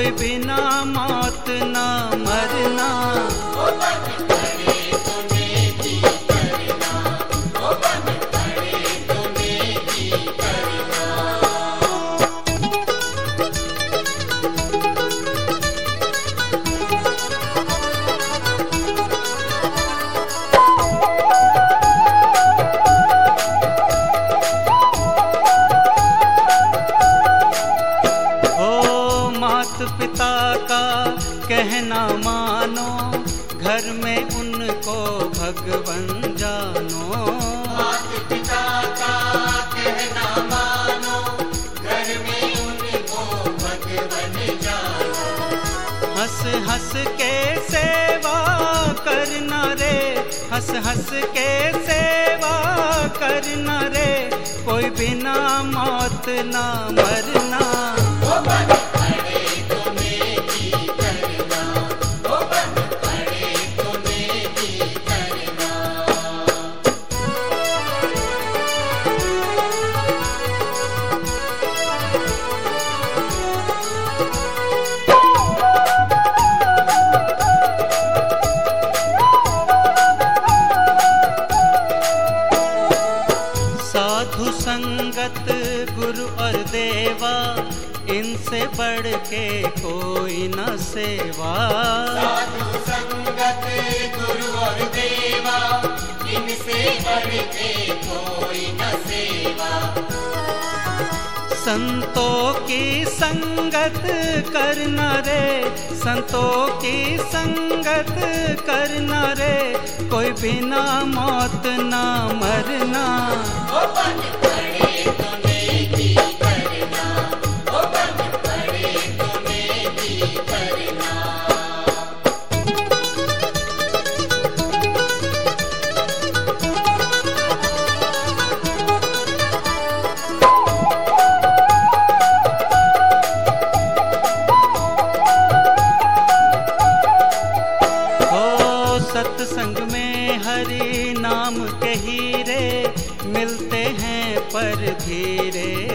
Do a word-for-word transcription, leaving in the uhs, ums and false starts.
कोई बिना मौत ना मरना। पिता का कहना मानो, घर में उनको भगवन जानो। मात पिता का कहना मानो, घर में उनको भगवन जानो। हंस हंस के सेवा करना रे, हंस हंस के सेवा करना रे, कोई बिना मौत ना मरना। साधु संगत गुरु और देवा, इनसे बढ़ के कोई न सेवा। साधु संगत गुरु और देवा, इनसे बढ़ के कोई न सेवा। संतों की संगत करना रे, संतों की संगत करना रे, कोई बिना मौत ना मरना। ओ बन पड़े तो नेकी करना, ओ बन पड़े तो नेकी करना। सत्संग में हरि नाम के हीरे मिलते हैं पर धीरे।